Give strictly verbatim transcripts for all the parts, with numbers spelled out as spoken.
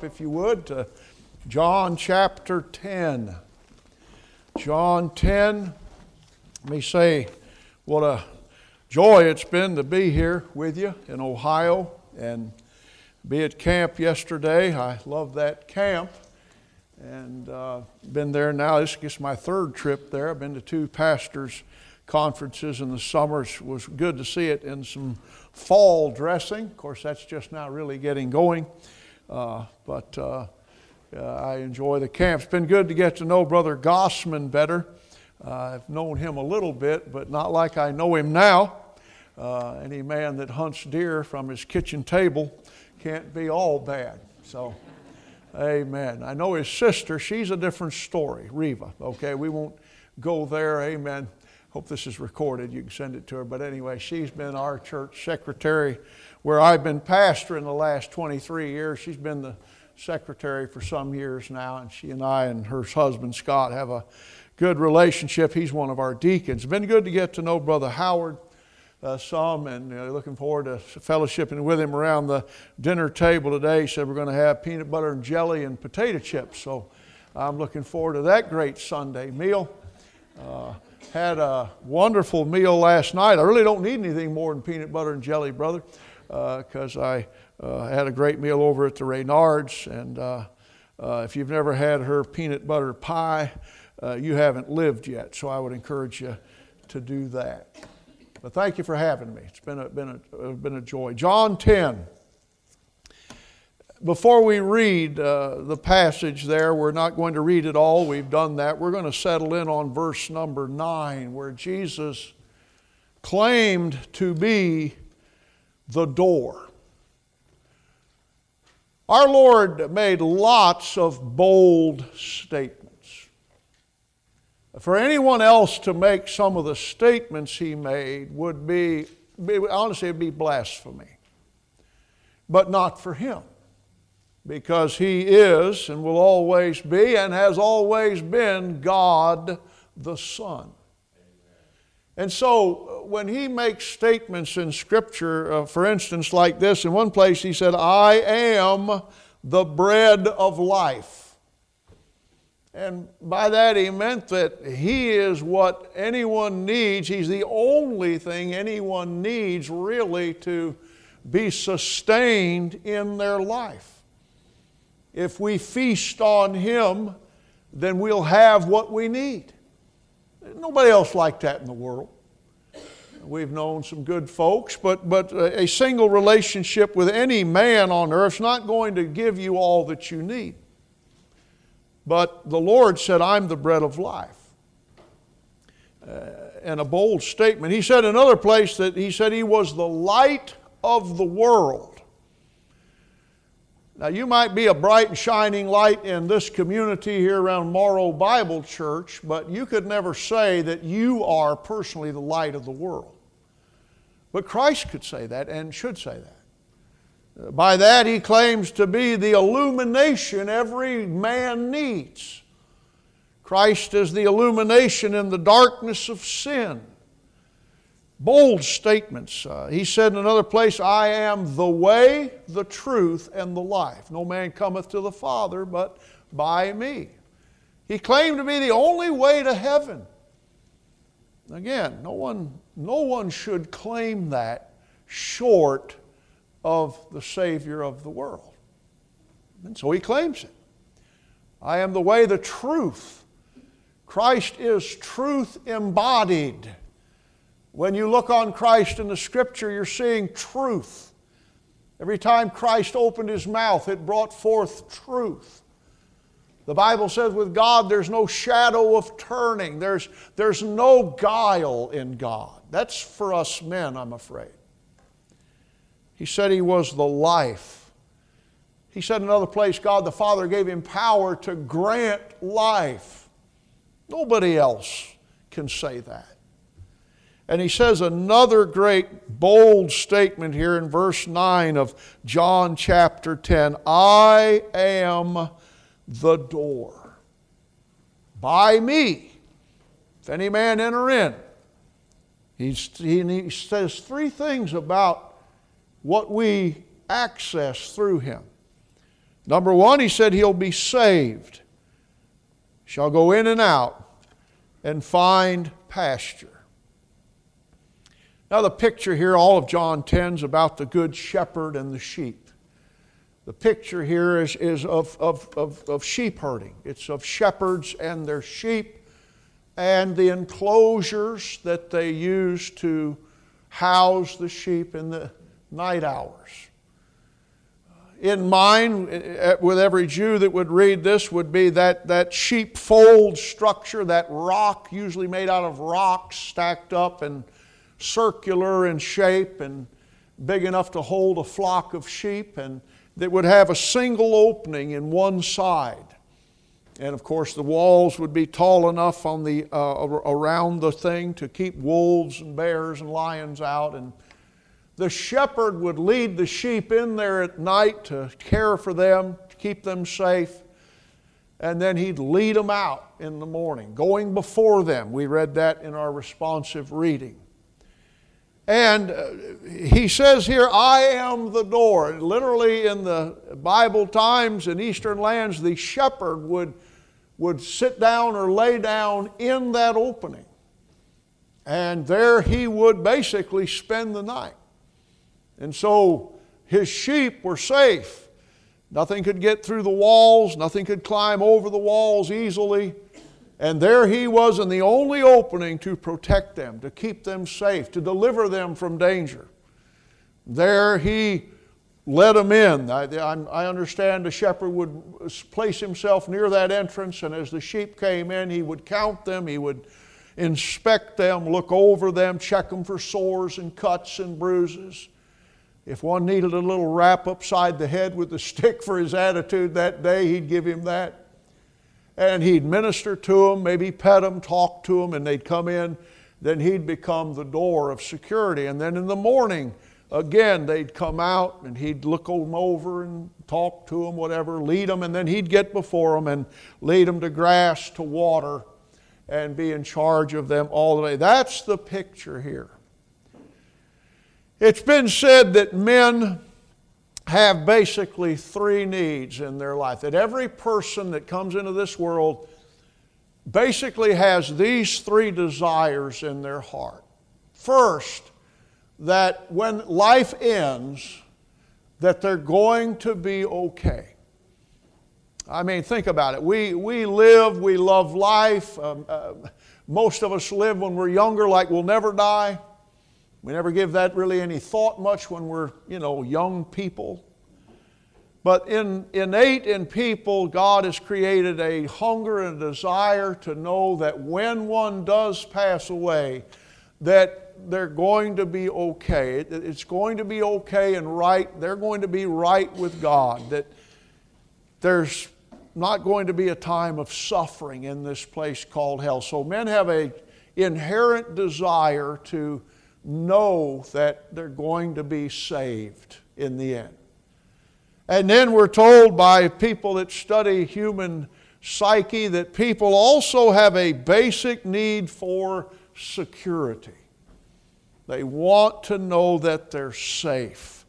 up, if you would, to John chapter ten. John ten. Let me say what a joy it's been to be here with you in Ohio and be at camp yesterday. I love that camp and uh, been there now. This is my third trip there. I've been to two pastors' conferences in the summer. It was good to see it in some fall dressing. Of course, that's just now really getting going. Uh, but uh, uh, I enjoy the camp. It's been good to get to know Brother Gossman better. Uh, I've known him a little bit, but not like I know him now. Uh, any man that hunts deer from his kitchen table can't be all bad. So, amen. I know his sister. She's a different story, Reva. Okay, we won't go there. Amen. Hope this is recorded. You can send it to her. But anyway, she's been our church secretary where I've been pastor in the last twenty-three years. She's been the secretary for some years now, and she and I and her husband Scott have a good relationship. He's one of our deacons. It's been good to get to know Brother Howard uh, some, and uh, looking forward to fellowshipping with him around the dinner table today. He said we're going to have peanut butter and jelly and potato chips, so I'm looking forward to that great Sunday meal. Uh, Had a wonderful meal last night. I really don't need anything more than peanut butter and jelly, brother, because uh, I uh, had a great meal over at the Reynards. And uh, uh, if you've never had her peanut butter pie, uh, you haven't lived yet. So I would encourage you to do that. But thank you for having me. It's been a, been a, been a joy. John ten. Before we read uh, the passage there, we're not going to read it all. We've done that. We're going to settle in on verse number nine, where Jesus claimed to be the door. Our Lord made lots of bold statements. For anyone else to make some of the statements he made would be, be honestly, it would be blasphemy. But not for him. Because he is and will always be and has always been God the Son. And so when he makes statements in Scripture, uh, for instance, like this, in one place he said, I am the bread of life. And by that he meant that he is what anyone needs. He's the only thing anyone needs really to be sustained in their life. If we feast on him, then we'll have what we need. There's nobody else like that in the world. We've known some good folks, but, but a single relationship with any man on earth is not going to give you all that you need. But the Lord said, I'm the bread of life. Uh, and a bold statement. He said in another place that he said he was the light of the world. Now, you might be a bright and shining light in this community here around Morrow Bible Church, but you could never say that you are personally the light of the world. But Christ could say that and should say that. By that, he claims to be the illumination every man needs. Christ is the illumination in the darkness of sin. Bold statements. Uh, he said in another place, I am the way, the truth, and the life. No man cometh to the Father but by me. He claimed to be the only way to heaven. Again, no one, no one should claim that short of the Savior of the world. And so he claims it. I am the way, the truth. Christ is truth embodied. When you look on Christ in the Scripture, you're seeing truth. Every time Christ opened his mouth, it brought forth truth. The Bible says with God, there's no shadow of turning. There's, there's no guile in God. That's for us men, I'm afraid. He said he was the life. He said in another place, God the Father gave him power to grant life. Nobody else can say that. And he says another great bold statement here in verse nine of John chapter ten. I am the door. By me, if any man enter in. He's, he, he says three things about what we access through him. Number one, he said he'll be saved. Shall go in and out and find pasture. Now the picture here, all of John ten is about the good shepherd and the sheep. The picture here is, is of, of, of, of sheep herding. It's of shepherds and their sheep and the enclosures that they use to house the sheep in the night hours. In mind, with every Jew that would read this, would be that, that sheepfold structure, that rock, usually made out of rocks stacked up and circular in shape and big enough to hold a flock of sheep, and that would have a single opening in one side. And of course the walls would be tall enough on the uh, around the thing to keep wolves and bears and lions out. And the shepherd would lead the sheep in there at night to care for them, to keep them safe. And then he'd lead them out in the morning, going before them. We read that in our responsive reading. And he says here, I am the door. Literally in the Bible times in Eastern lands, the shepherd would, would sit down or lay down in that opening. And there he would basically spend the night. And so his sheep were safe. Nothing could get through the walls. Nothing could climb over the walls easily. And there he was in the only opening to protect them, to keep them safe, to deliver them from danger. There he let them in. I, I understand the shepherd would place himself near that entrance, and as the sheep came in, he would count them, he would inspect them, look over them, check them for sores and cuts and bruises. If one needed a little rap upside the head with a stick for his attitude that day, he'd give him that. And he'd minister to them, maybe pet them, talk to them, and they'd come in. Then he'd become the door of security. And then in the morning, again, they'd come out and he'd look them over and talk to them, whatever, lead them, and then he'd get before them and lead them to grass, to water, and be in charge of them all the day. That's the picture here. It's been said that men have basically three needs in their life. That every person that comes into this world basically has these three desires in their heart. First, that when life ends, that they're going to be okay. I mean, think about it. We, we live, we love life. Um, uh, most of us live when we're younger like we'll never die. We never give that really any thought much when we're, you know, young people. But in, innate in people, God has created a hunger and a desire to know that when one does pass away, that they're going to be okay. It, it's going to be okay and right. They're going to be right with God. That there's not going to be a time of suffering in this place called hell. So men have an inherent desire to know that they're going to be saved in the end. And then we're told by people that study human psyche that people also have a basic need for security. They want to know that they're safe.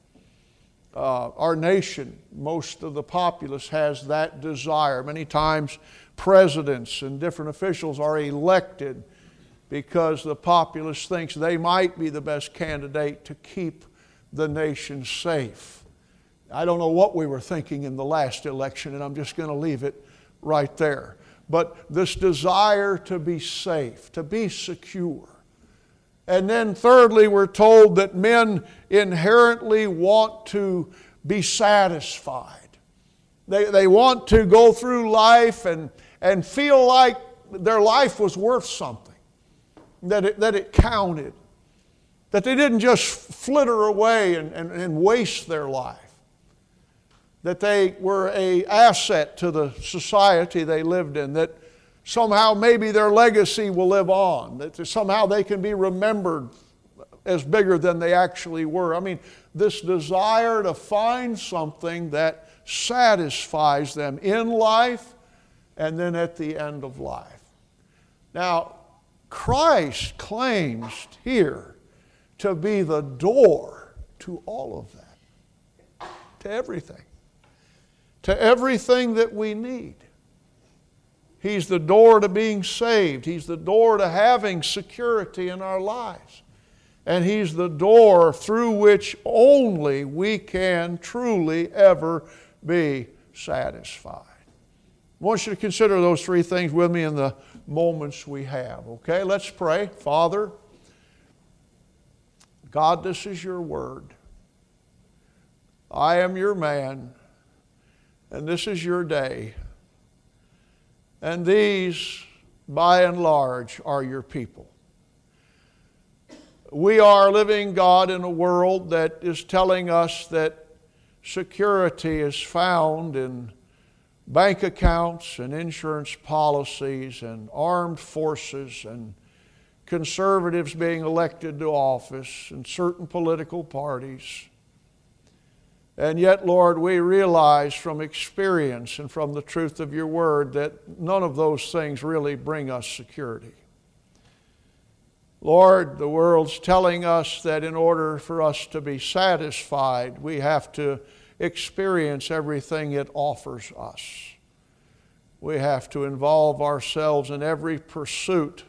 Uh, our nation, most of the populace has that desire. Many times presidents and different officials are elected because the populace thinks they might be the best candidate to keep the nation safe. I don't know what we were thinking in the last election, and I'm just going to leave it right there. But this desire to be safe, to be secure. And then thirdly, we're told that men inherently want to be satisfied. They, they want to go through life and, and feel like their life was worth something. That it, that it counted. That they didn't just flitter away and, and, and waste their life. That they were an asset to the society they lived in. That somehow maybe their legacy will live on. That somehow they can be remembered as bigger than they actually were. I mean, this desire to find something that satisfies them in life and then at the end of life. Now, Christ claims here to be the door to all of that, to everything. to everything that we need. He's the door to being saved. He's the door to having security in our lives. And He's the door through which only we can truly ever be satisfied. I want you to consider those three things with me in the moments we have. Okay, let's pray. Father, God, this is your word. I am your man, and this is your day. And these, by and large, are your people. We are living, God, in a world that is telling us that security is found in bank accounts and insurance policies and armed forces and conservatives being elected to office and certain political parties. And yet, Lord, we realize from experience and from the truth of your word that none of those things really bring us security. Lord, the world's telling us that in order for us to be satisfied, we have to experience everything it offers us. We have to involve ourselves in every pursuit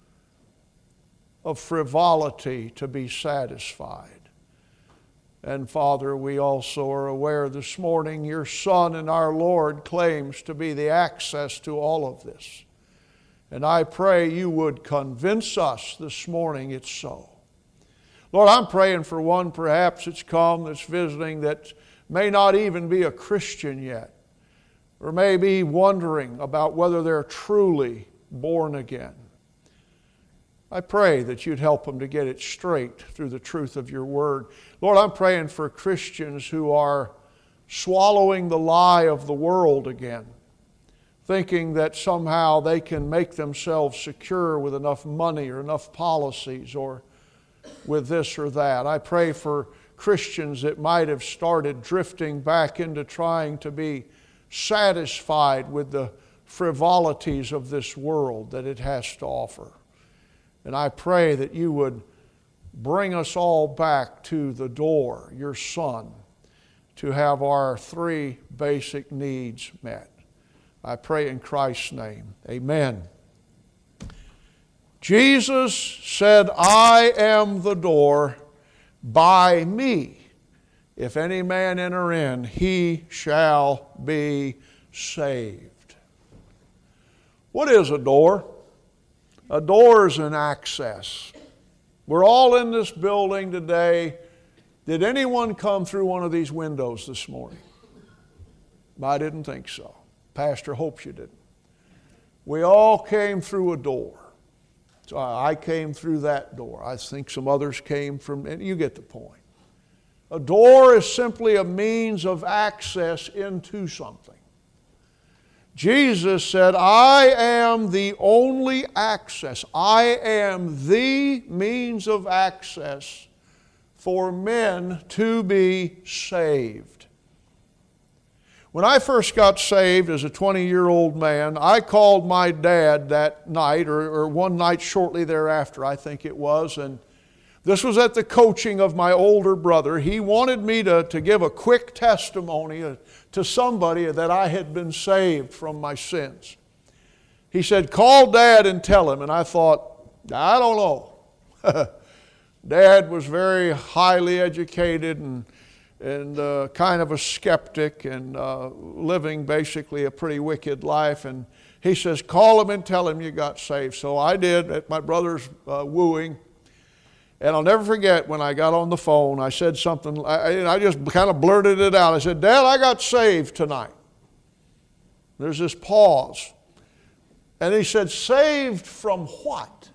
of frivolity to be satisfied. And Father, we also are aware this morning your Son and our Lord claims to be the access to all of this. And I pray you would convince us this morning it's so. Lord, I'm praying for one perhaps that's come, that's visiting, that may not even be a Christian yet, or may be wondering about whether they're truly born again. I pray that you'd help them to get it straight through the truth of your word. Lord, I'm praying for Christians who are swallowing the lie of the world again, thinking that somehow they can make themselves secure with enough money or enough policies or with this or that. I pray for Christians that might have started drifting back into trying to be satisfied with the frivolities of this world that it has to offer. And I pray that you would bring us all back to the door, your Son, to have our three basic needs met. I pray in Christ's name. Amen. Jesus said, I am the door. By me, if any man enter in, he shall be saved. What is a door? A door is an access. We're all in this building today. Did anyone come through one of these windows this morning? I didn't think so. Pastor hopes you didn't. We all came through a door. So I came through that door. I think some others came from, and you get the point. A door is simply a means of access into something. Jesus said, I am the only access. I am the means of access for men to be saved. When I first got saved as a twenty-year-old man, I called my dad that night, or, or one night shortly thereafter, I think it was, and this was at the coaching of my older brother. He wanted me to, to give a quick testimony to somebody that I had been saved from my sins. He said, call Dad and tell him. And I thought, I don't know. Dad was very highly educated and, and uh, kind of a skeptic and uh, living basically a pretty wicked life. And he says, call him and tell him you got saved. So I did at my brother's uh, wooing. And I'll never forget when I got on the phone, I said something, I, I just kind of blurted it out. I said, Dad, I got saved tonight. There's this pause. And he said, saved from what?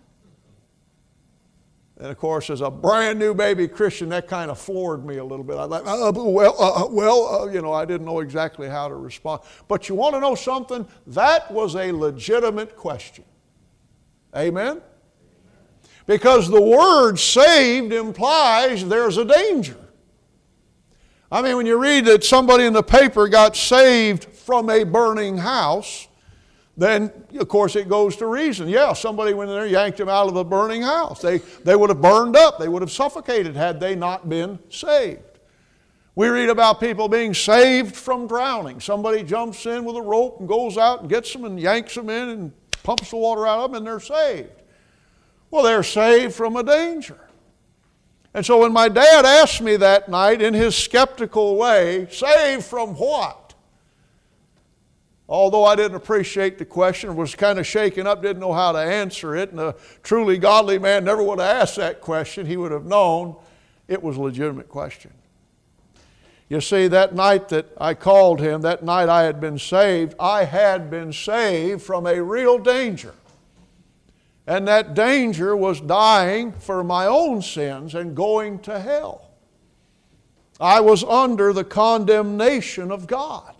And of course, as a brand new baby Christian, that kind of floored me a little bit. I thought, uh, well, uh, well, uh, you know, I didn't know exactly how to respond. But you want to know something? That was a legitimate question. Amen? Because the word saved implies there's a danger. I mean, when you read that somebody in the paper got saved from a burning house, then, of course, it goes to reason. Yeah, somebody went in there, yanked him out of the burning house. They, they would have burned up. They would have suffocated had they not been saved. We read about people being saved from drowning. Somebody jumps in with a rope and goes out and gets them and yanks them in and pumps the water out of them and they're saved. Well, they're saved from a danger. And so when my dad asked me that night in his skeptical way, saved from what? Although I didn't appreciate the question, was kind of shaken up, didn't know how to answer it, and a truly godly man never would have asked that question. He would have known it was a legitimate question. You see, that night that I called him, that night I had been saved, I had been saved from a real danger. And that danger was dying for my own sins and going to hell. I was under the condemnation of God.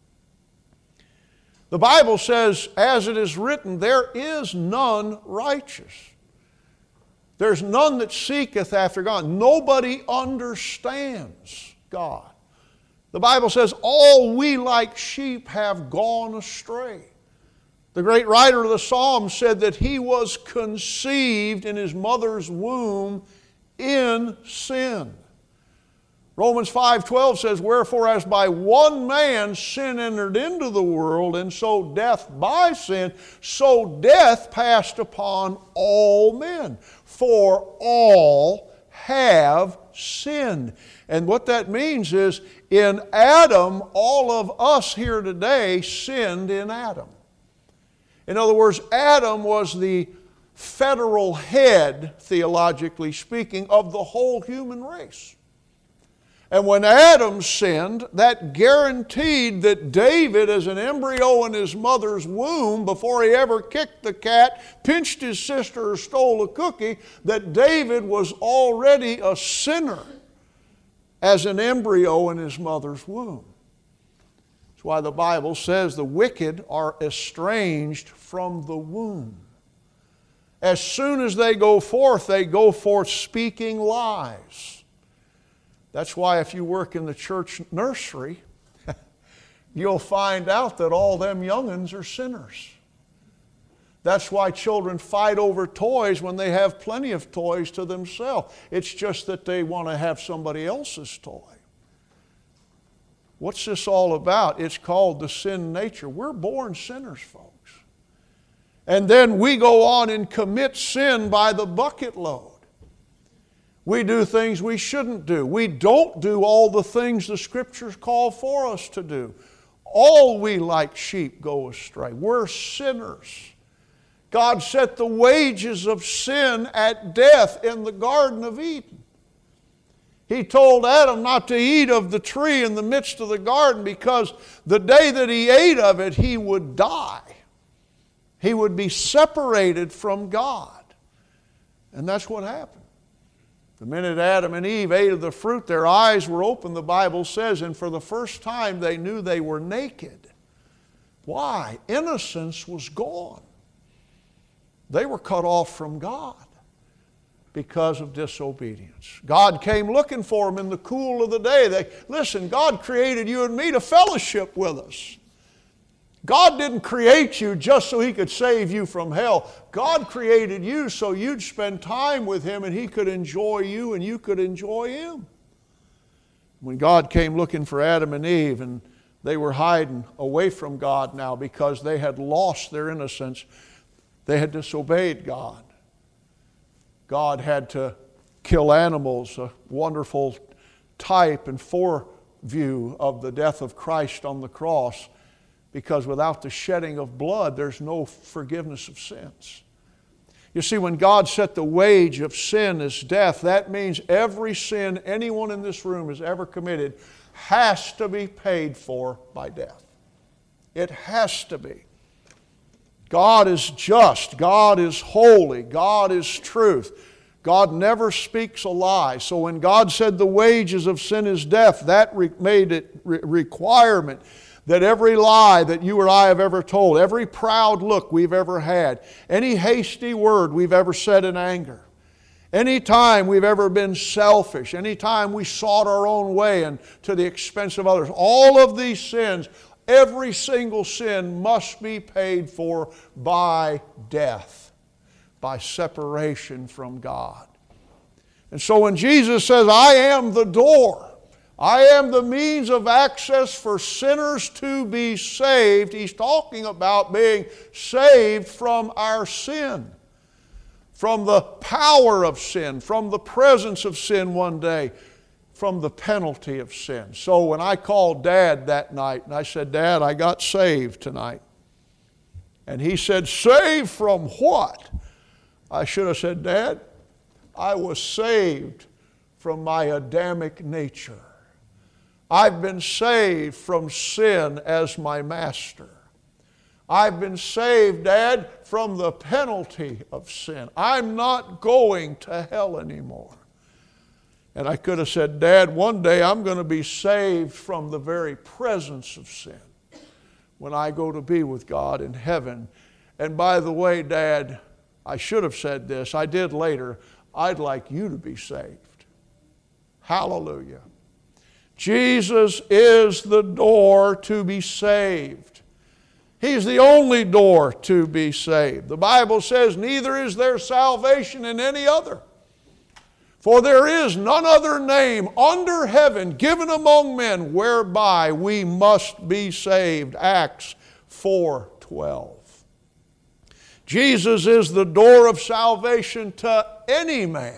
The Bible says, as it is written, there is none righteous. There's none that seeketh after God. Nobody understands God. The Bible says, all we like sheep have gone astray. The great writer of the Psalms said that he was conceived in his mother's womb in sin. Romans five twelve says, wherefore as by one man sin entered into the world, and so death by sin, so death passed upon all men. For all have sinned. And what that means is, in Adam, all of us here today sinned in Adam. In other words, Adam was the federal head, theologically speaking, of the whole human race. And when Adam sinned, that guaranteed that David, as an embryo in his mother's womb, before he ever kicked the cat, pinched his sister, or stole a cookie, that David was already a sinner as an embryo in his mother's womb. That's why the Bible says the wicked are estranged from the womb. As soon as they go forth, they go forth speaking lies. That's why if you work in the church nursery, you'll find out that all them young'uns are sinners. That's why children fight over toys when they have plenty of toys to themselves. It's just that they want to have somebody else's toy. What's this all about? It's called the sin nature. We're born sinners, folks. And then we go on and commit sin by the bucket load. We do things we shouldn't do. We don't do all the things the Scriptures call for us to do. All we like sheep go astray. We're sinners. God set the wages of sin at death in the Garden of Eden. He told Adam not to eat of the tree in the midst of the garden because the day that he ate of it, he would die. He would be separated from God. And that's what happened. The minute Adam and Eve ate of the fruit, their eyes were open, the Bible says, and for the first time they knew they were naked. Why? Innocence was gone. They were cut off from God because of disobedience. God came looking for them in the cool of the day. They, listen, God created you and me to fellowship with us. God didn't create you just so He could save you from hell. God created you so you'd spend time with Him and He could enjoy you and you could enjoy Him. When God came looking for Adam and Eve, and they were hiding away from God now because they had lost their innocence, they had disobeyed God. God had to kill animals, a wonderful type and foreview of the death of Christ on the cross, because without the shedding of blood, there's no forgiveness of sins. You see, when God set the wage of sin as death, that means every sin anyone in this room has ever committed has to be paid for by death. It has to be. God is just. God is holy. God is truth. God never speaks a lie. So when God said the wages of sin is death, that re- made it re- requirement that every lie that you or I have ever told, every proud look we've ever had, any hasty word we've ever said in anger, any time we've ever been selfish, any time we sought our own way and to the expense of others, all of these sins, every single sin must be paid for by death, by separation from God. And so when Jesus says, I am the door, I am the means of access for sinners to be saved. He's talking about being saved from our sin, from the power of sin, from the presence of sin one day, from the penalty of sin. So when I called Dad that night and I said, Dad, I got saved tonight. And he said, saved from what? I should have said, Dad, I was saved from my Adamic nature. I've been saved from sin as my master. I've been saved, Dad, from the penalty of sin. I'm not going to hell anymore. And I could have said, Dad, one day I'm going to be saved from the very presence of sin when I go to be with God in heaven. And by the way, Dad, I should have said this. I did later. I'd like you to be saved. Hallelujah. Jesus is the door to be saved. He's the only door to be saved. The Bible says, neither is there salvation in any other. For there is none other name under heaven given among men whereby we must be saved. Acts four twelve. Jesus is the door of salvation to any man.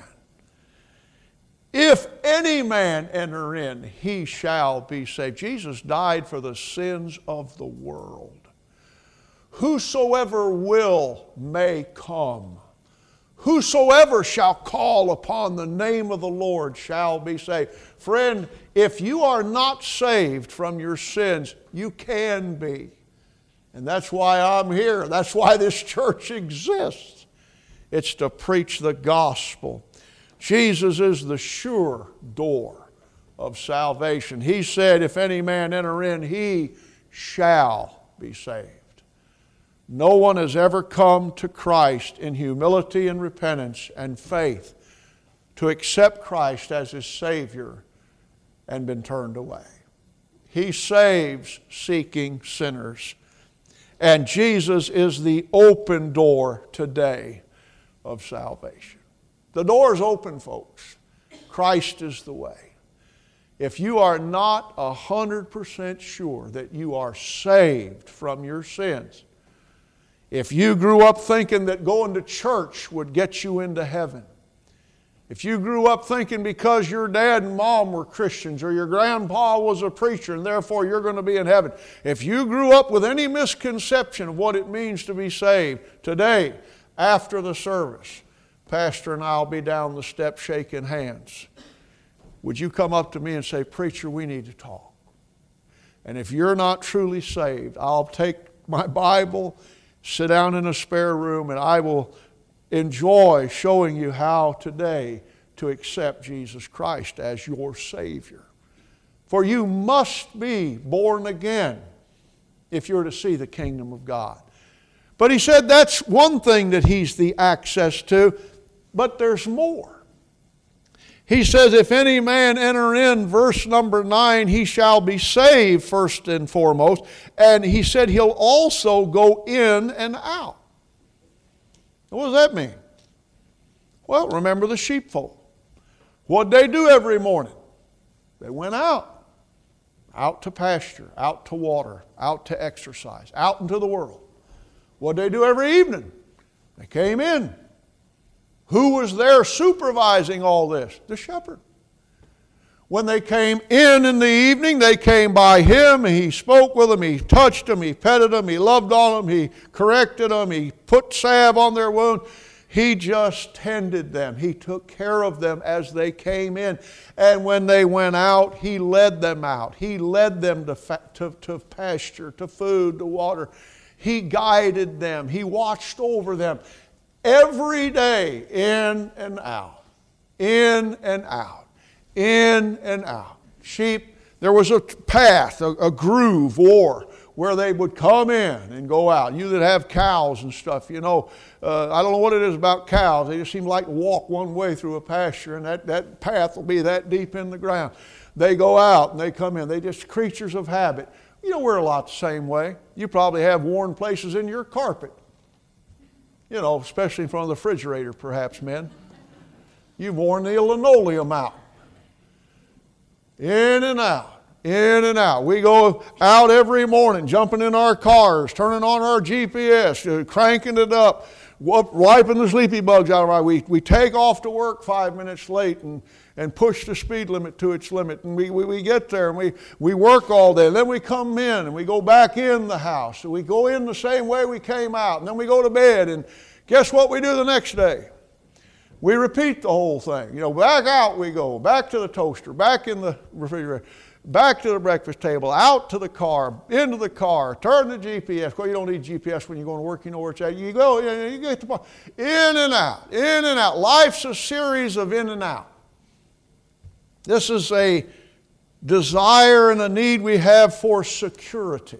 If any man enter in, he shall be saved. Jesus died for the sins of the world. Whosoever will may come. Whosoever shall call upon the name of the Lord shall be saved. Friend, if you are not saved from your sins, you can be. And that's why I'm here. That's why this church exists. It's to preach the gospel. Jesus is the sure door of salvation. He said, if any man enter in, he shall be saved. No one has ever come to Christ in humility and repentance and faith to accept Christ as his Savior and been turned away. He saves seeking sinners. And Jesus is the open door today of salvation. The door is open, folks. Christ is the way. If you are not one hundred percent sure that you are saved from your sins, if you grew up thinking that going to church would get you into heaven, if you grew up thinking because your dad and mom were Christians or your grandpa was a preacher and therefore you're going to be in heaven, if you grew up with any misconception of what it means to be saved, today, after the service, Pastor and I will be down the steps shaking hands. Would you come up to me and say, preacher, we need to talk? And if you're not truly saved, I'll take my Bible, sit down in a spare room, and I will enjoy showing you how today to accept Jesus Christ as your Savior. For you must be born again if you're to see the kingdom of God. But he said that's one thing that he's the access to, but there's more. He says, if any man enter in, verse number nine, he shall be saved first and foremost. And he said he'll also go in and out. What does that mean? Well, remember the sheepfold. What'd they do every morning? They went out. Out to pasture, out to water, out to exercise, out into the world. What'd they do every evening? They came in. Who was there supervising all this? The shepherd. When they came in in the evening, they came by him. He spoke with them. He touched them. He petted them. He loved on them. He corrected them. He put salve on their wound. He just tended them. He took care of them as they came in. And when they went out, he led them out. He led them to, fa- to, to pasture, to food, to water. He guided them. He watched over them. Every day, in and out, in and out, in and out. Sheep, there was a path, a, a groove, or where they would come in and go out. You that have cows and stuff, you know, uh, I don't know what it is about cows. They just seem like to walk one way through a pasture, and that, that path will be that deep in the ground. They go out and they come in. They're just creatures of habit. You know, we're a lot the same way. You probably have worn places in your carpet. You know, especially in front of the refrigerator, perhaps, men. You've worn the linoleum out. In and out. In and out. We go out every morning, jumping in our cars, turning on our G P S, uh, cranking it up, wiping the sleepy bugs out of our. We, we take off to work five minutes late and, and push the speed limit to its limit. And we, we, we get there and we, we work all day. And then we come in and we go back in the house. And we go in the same way we came out. And then we go to bed. And guess what we do the next day? We repeat the whole thing. You know, back out we go, back to the toaster, back in the refrigerator, back to the breakfast table, out to the car, into the car, turn the G P S. Well, you don't need G P S when you're going to work, you know where it's at. You go, you get the in and out, in and out. Life's a series of in and out. This is a desire and a need we have for security.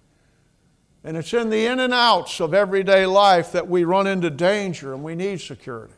And it's in the in and outs of everyday life that we run into danger and we need security.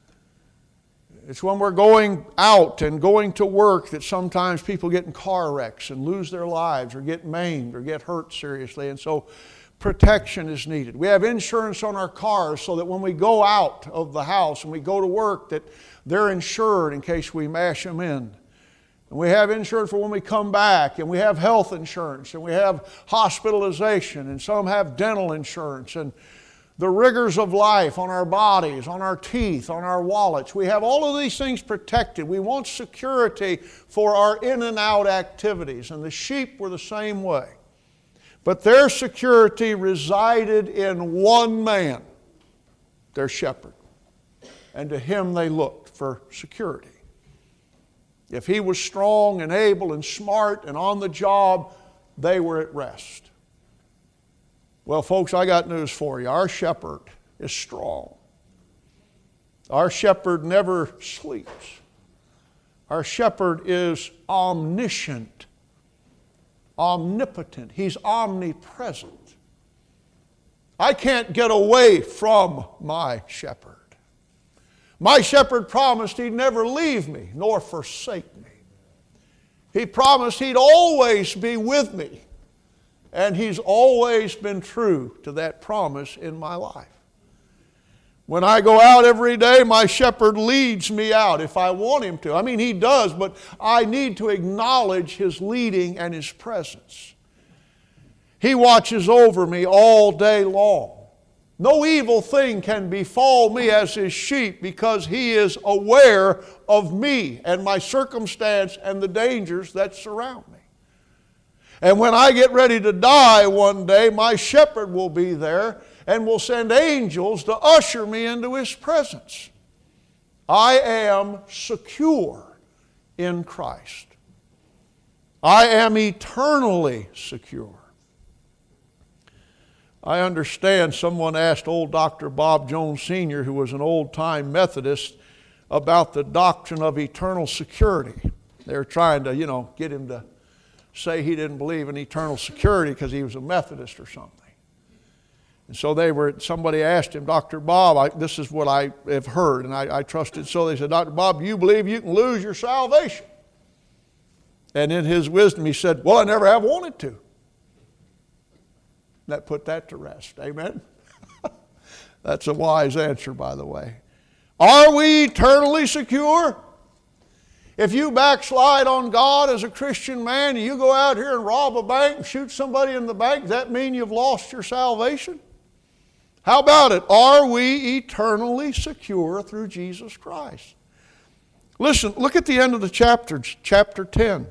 It's when we're going out and going to work that sometimes people get in car wrecks and lose their lives or get maimed or get hurt seriously. And so protection is needed. We have insurance on our cars so that when we go out of the house and we go to work that they're insured in case we mash them in. And we have insurance for when we come back, and we have health insurance, and we have hospitalization, and some have dental insurance, and the rigors of life on our bodies, on our teeth, on our wallets. We have all of these things protected. We want security for our in and out activities. And the sheep were the same way. But their security resided in one man, their shepherd. And to him they looked for security. If he was strong and able and smart and on the job, they were at rest. Well, folks, I got news for you. Our shepherd is strong. Our shepherd never sleeps. Our shepherd is omniscient, omnipotent. He's omnipresent. I can't get away from my shepherd. My shepherd promised he'd never leave me nor forsake me. He promised he'd always be with me. And he's always been true to that promise in my life. When I go out every day, my shepherd leads me out if I want him to. I mean, he does, but I need to acknowledge his leading and his presence. He watches over me all day long. No evil thing can befall me as his sheep because he is aware of me and my circumstance and the dangers that surround me. And when I get ready to die one day, my shepherd will be there and will send angels to usher me into his presence. I am secure in Christ. I am eternally secure. I understand someone asked old Doctor Bob Jones Senior, who was an old-time Methodist, about the doctrine of eternal security. They were trying to, you know, get him to say he didn't believe in eternal security because he was a Methodist or something. And so they were, somebody asked him, Doctor Bob, I, this is what I have heard, and I, I trusted. So they said, Doctor Bob, you believe you can lose your salvation? And in his wisdom he said, well, I never have wanted to. That put that to rest. Amen? That's a wise answer, by the way. Are we eternally secure? If you backslide on God as a Christian man and you go out here and rob a bank and shoot somebody in the bank, does that mean you've lost your salvation? How about it? Are we eternally secure through Jesus Christ? Listen, look at the end of the chapter, chapter ten.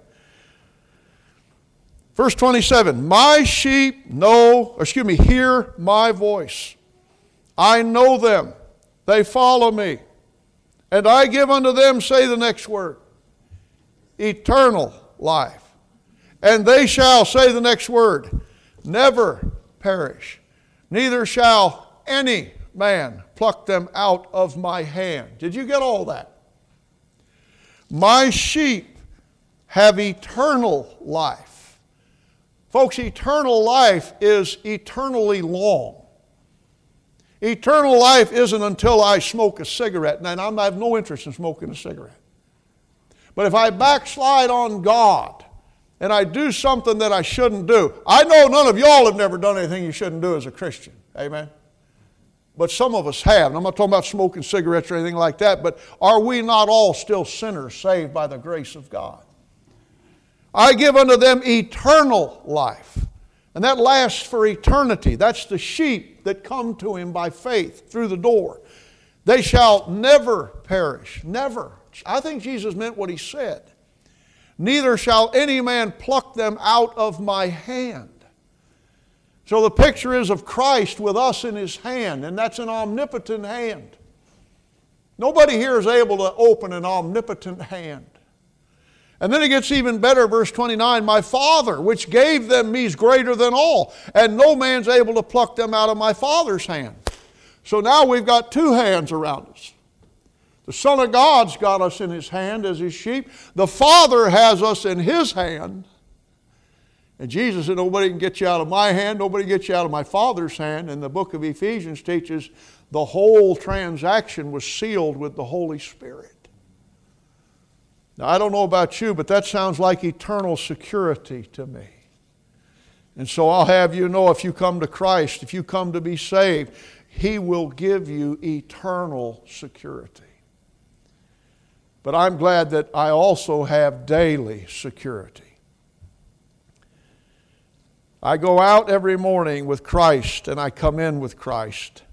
Verse twenty-seven, my sheep know, excuse me, hear my voice. I know them. They follow me. And I give unto them, say the next word, eternal life. And they shall, say the next word, never perish. Neither shall any man pluck them out of my hand. Did you get all that? My sheep have eternal life. Folks, eternal life is eternally long. Eternal life isn't until I smoke a cigarette. And I have no interest in smoking a cigarette. But if I backslide on God and I do something that I shouldn't do, I know none of y'all have never done anything you shouldn't do as a Christian. Amen? But some of us have. And I'm not talking about smoking cigarettes or anything like that, but are we not all still sinners saved by the grace of God? I give unto them eternal life. And that lasts for eternity. That's the sheep that come to Him by faith through the door. They shall never perish. Never. I think Jesus meant what He said. Neither shall any man pluck them out of my hand. So the picture is of Christ with us in His hand, and that's an omnipotent hand. Nobody here is able to open an omnipotent hand. And then it gets even better, verse twenty-nine, my Father, which gave them me, is greater than all, and no man's able to pluck them out of my Father's hand. So now we've got two hands around us. The Son of God's got us in His hand as His sheep. The Father has us in His hand. And Jesus said, nobody can get you out of my hand, nobody can get you out of my Father's hand. And the book of Ephesians teaches the whole transaction was sealed with the Holy Spirit. Now, I don't know about you, but that sounds like eternal security to me. And so I'll have you know, if you come to Christ, if you come to be saved, He will give you eternal security. But I'm glad that I also have daily security. I go out every morning with Christ and I come in with Christ.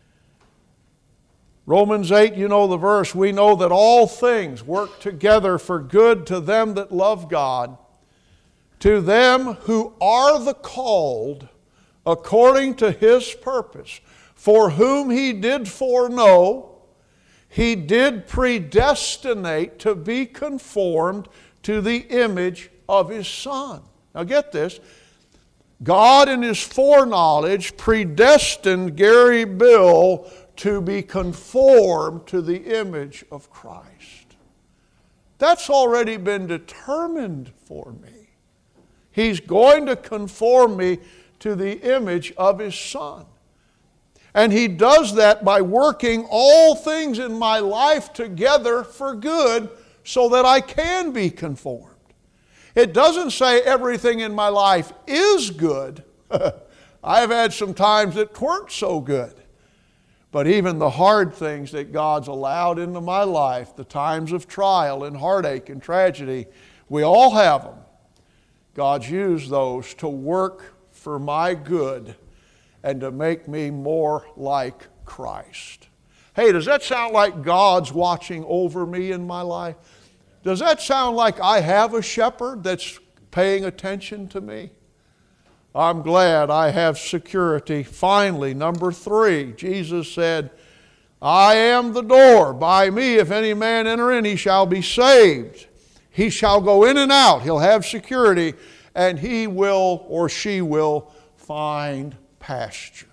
Romans eight, you know the verse, we know that all things work together for good to them that love God, to them who are the called according to His purpose, for whom He did foreknow, He did predestinate to be conformed to the image of His Son. Now get this. God in His foreknowledge predestined Gary Bill to be conformed to the image of Christ. That's already been determined for me. He's going to conform me to the image of His Son. And He does that by working all things in my life together for good so that I can be conformed. It doesn't say everything in my life is good. I've had some times that weren't so good. But even the hard things that God's allowed into my life, the times of trial and heartache and tragedy, we all have them. God's used those to work for my good and to make me more like Christ. Hey, does that sound like God's watching over me in my life? Does that sound like I have a shepherd that's paying attention to me? I'm glad I have security. Finally, number three, Jesus said, I am the door. By me, if any man enter in, he shall be saved. He shall go in and out. He'll have security, and he will or she will find pasture.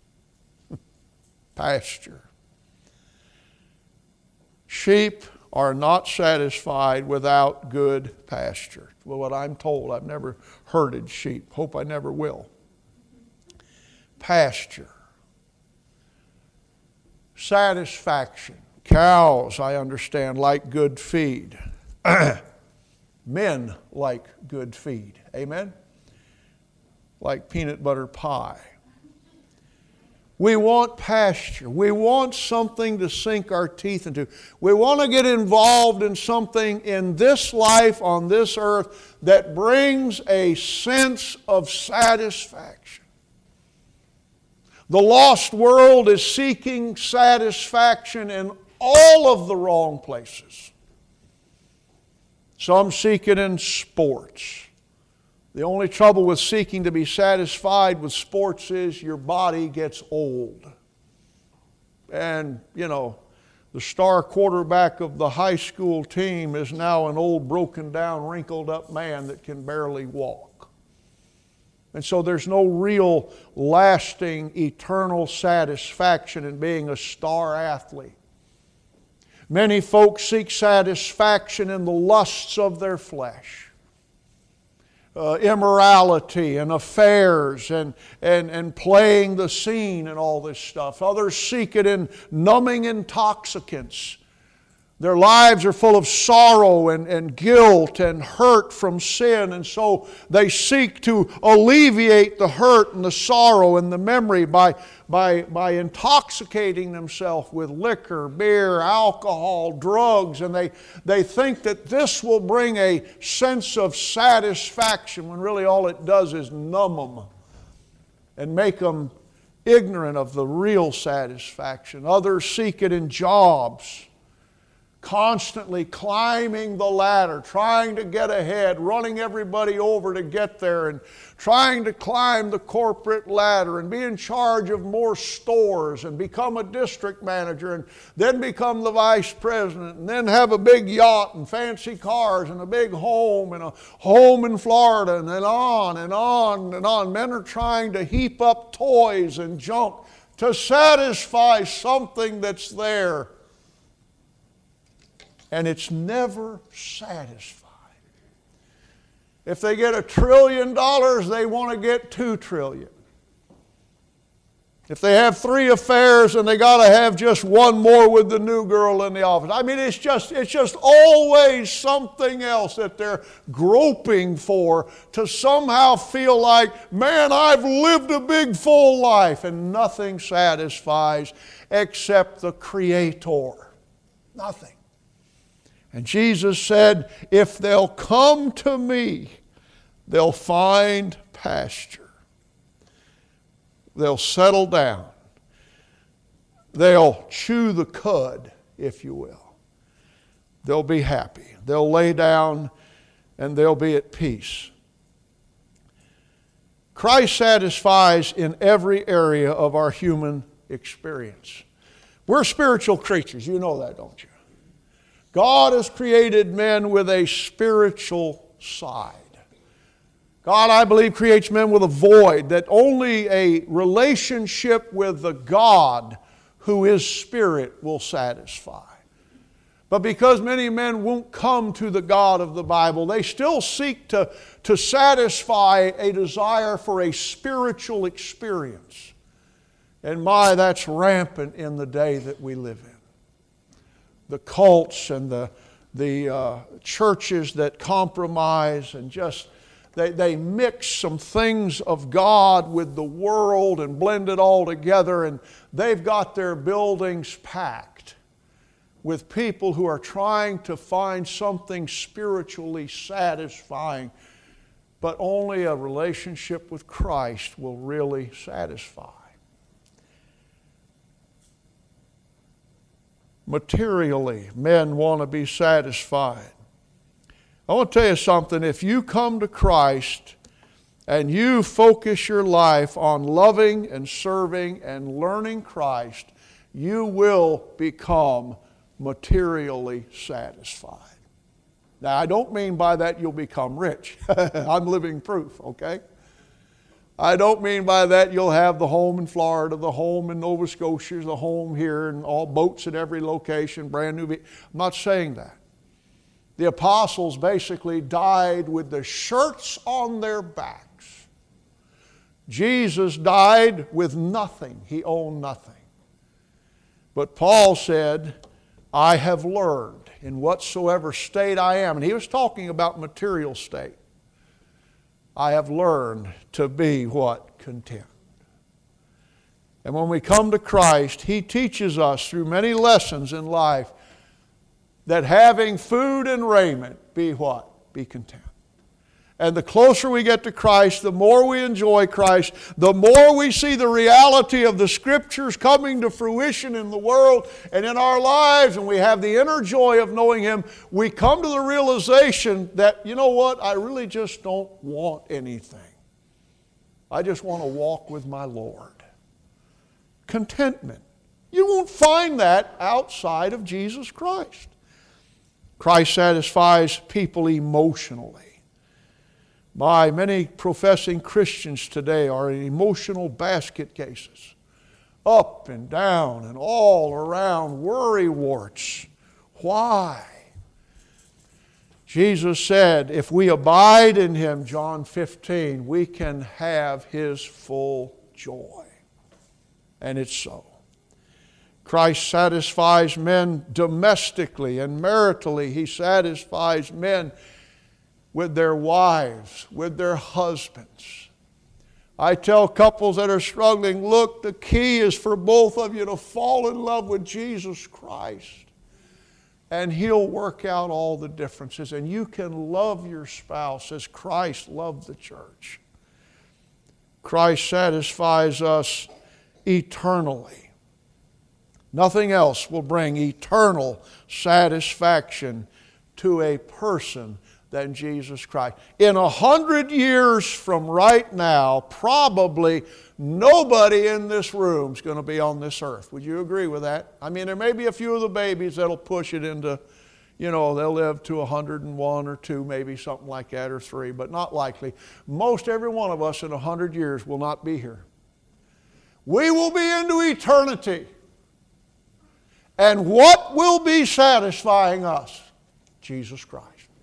Pasture. Sheep are not satisfied without good pasture. Well, what I'm told, I've never herded sheep. Hope I never will. Pasture. Satisfaction. Cows, I understand, like good feed. Men like good feed. Amen? Like peanut butter pie. We want pasture. We want something to sink our teeth into. We want to get involved in something in this life, on this earth, that brings a sense of satisfaction. The lost world is seeking satisfaction in all of the wrong places. Some seek it in sports. The only trouble with seeking to be satisfied with sports is your body gets old. And, you know, the star quarterback of the high school team is now an old, broken down, wrinkled up man that can barely walk. And so there's no real lasting, eternal satisfaction in being a star athlete. Many folks seek satisfaction in the lusts of their flesh. Uh, immorality and affairs and, and, and playing the scene and all this stuff. Others seek it in numbing intoxicants. Their lives are full of sorrow and, and guilt and hurt from sin, and so they seek to alleviate the hurt and the sorrow and the memory by, by, by intoxicating themselves with liquor, beer, alcohol, drugs, and they, they think that this will bring a sense of satisfaction when really all it does is numb them and make them ignorant of the real satisfaction. Others seek it in jobs, constantly climbing the ladder, trying to get ahead, running everybody over to get there, and trying to climb the corporate ladder and be in charge of more stores and become a district manager and then become the vice president and then have a big yacht and fancy cars and a big home and a home in Florida, and then on and on and on. Men are trying to heap up toys and junk to satisfy something that's there. And it's never satisfied. If they get a trillion dollars, they want to get two trillion. If they have three affairs and they got to have just one more with the new girl in the office. I mean, it's just, it's just always something else that they're groping for to somehow feel like, man, I've lived a big full life, and nothing satisfies except the Creator. Nothing. And Jesus said, if they'll come to me, they'll find pasture. They'll settle down. They'll chew the cud, if you will. They'll be happy. They'll lay down and they'll be at peace. Christ satisfies in every area of our human experience. We're spiritual creatures. You know that, don't you? God has created men with a spiritual side. God, I believe, creates men with a void that only a relationship with the God who is spirit will satisfy. But because many men won't come to the God of the Bible, they still seek to, to satisfy a desire for a spiritual experience. And my, that's rampant in the day that we live in. The cults and the, the uh, churches that compromise and just, they, they mix some things of God with the world and blend it all together, and they've got their buildings packed with people who are trying to find something spiritually satisfying, but only a relationship with Christ will really satisfy. Materially, men want to be satisfied. I want to tell you something. If you come to Christ and you focus your life on loving and serving and learning Christ, you will become materially satisfied. Now, I don't mean by that you'll become rich. I'm living proof, okay? I don't mean by that you'll have the home in Florida, the home in Nova Scotia, the home here, and all boats at every location, brand new. I'm not saying that. The apostles basically died with the shirts on their backs. Jesus died with nothing. He owned nothing. But Paul said, I have learned in whatsoever state I am. And he was talking about material state. I have learned to be what? Content. And when we come to Christ, He teaches us through many lessons in life that having food and raiment, be what? Be content. And the closer we get to Christ, the more we enjoy Christ, the more we see the reality of the Scriptures coming to fruition in the world and in our lives, and we have the inner joy of knowing Him, we come to the realization that, you know what, I really just don't want anything. I just want to walk with my Lord. Contentment. You won't find that outside of Jesus Christ. Christ satisfies people emotionally. My, many professing Christians today are in emotional basket cases. Up and down and all around worry warts. Why? Jesus said, if we abide in Him, John fifteen, we can have His full joy. And it's so. Christ satisfies men domestically and maritally. He satisfies men with their wives, with their husbands. I tell couples that are struggling, look, the key is for both of you to fall in love with Jesus Christ. And He'll work out all the differences. And you can love your spouse as Christ loved the church. Christ satisfies us eternally. Nothing else will bring eternal satisfaction to a person than Jesus Christ. In a hundred years from right now, probably nobody in this room is going to be on this earth. Would you agree with that? I mean, there may be a few of the babies that'll push it into, you know, they'll live to a hundred and one or two, maybe something like that, or three, but not likely. Most every one of us in a hundred years will not be here. We will be into eternity. And what will be satisfying us? Jesus Christ.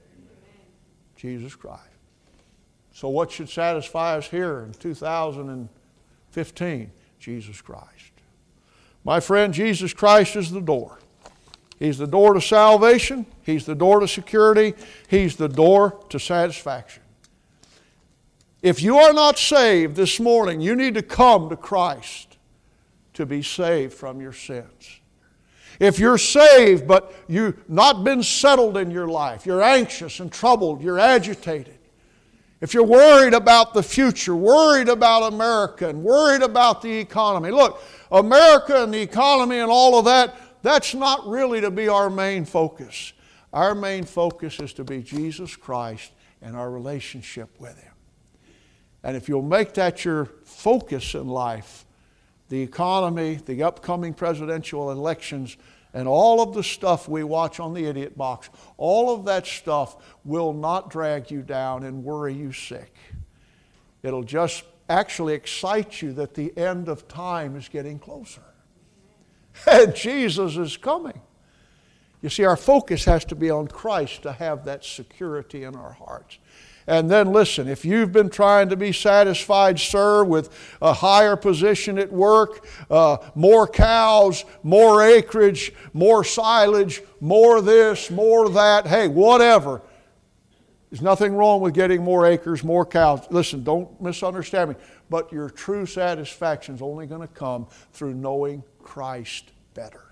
Jesus Christ. So what should satisfy us here in two thousand fifteen? Jesus Christ. My friend, Jesus Christ is the door. He's the door to salvation. He's the door to security. He's the door to satisfaction. If you are not saved this morning, you need to come to Christ to be saved from your sins. If you're saved, but you've not been settled in your life, you're anxious and troubled, you're agitated. If you're worried about the future, worried about America, and worried about the economy. Look, America and the economy and all of that, that's not really to be our main focus. Our main focus is to be Jesus Christ and our relationship with Him. And if you'll make that your focus in life, the economy, the upcoming presidential elections, and all of the stuff we watch on the idiot box, all of that stuff will not drag you down and worry you sick. It'll just actually excite you that the end of time is getting closer. And Jesus is coming. You see, our focus has to be on Christ to have that security in our hearts. And then listen, if you've been trying to be satisfied, sir, with a higher position at work, uh, more cows, more acreage, more silage, more this, more that, hey, whatever. There's nothing wrong with getting more acres, more cows. Listen, don't misunderstand me. But your true satisfaction is only going to come through knowing Christ better.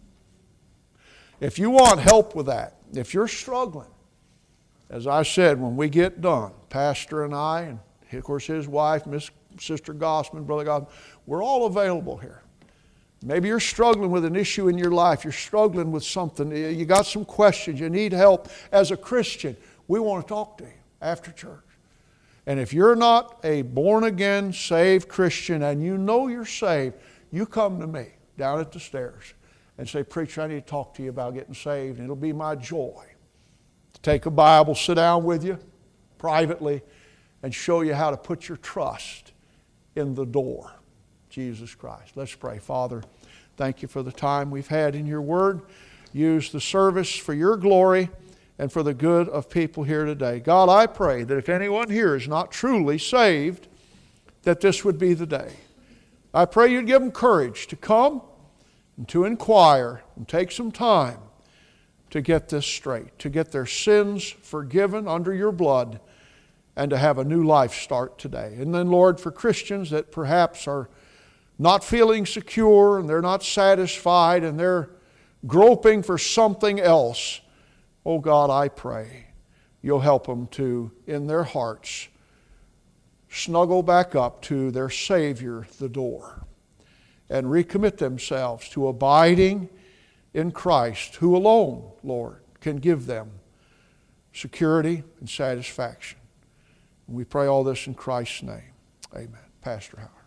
If you want help with that, if you're struggling, as I said, when we get done, Pastor and I, and of course his wife, Miss Sister Gossman, Brother Gossman, we're all available here. Maybe you're struggling with an issue in your life. You're struggling with something. You got some questions. You need help. As a Christian, we want to talk to you after church. And if you're not a born-again, saved Christian and you know you're saved, you come to me down at the stairs and say, Preacher, I need to talk to you about getting saved. And it'll be my joy to take a Bible, sit down with you privately, and show you how to put your trust in the door, Jesus Christ. Let's pray. Father, thank you for the time we've had in your word. Use the service for your glory and for the good of people here today. God, I pray that if anyone here is not truly saved, that this would be the day. I pray you'd give them courage to come and to inquire and take some time to get this straight, to get their sins forgiven under your blood, and to have a new life start today. And then, Lord, for Christians that perhaps are not feeling secure and they're not satisfied and they're groping for something else, oh God, I pray you'll help them to, in their hearts, snuggle back up to their Savior, the door, and recommit themselves to abiding in Christ, who alone, Lord, can give them security and satisfaction. And we pray all this in Christ's name. Amen. Pastor Howard.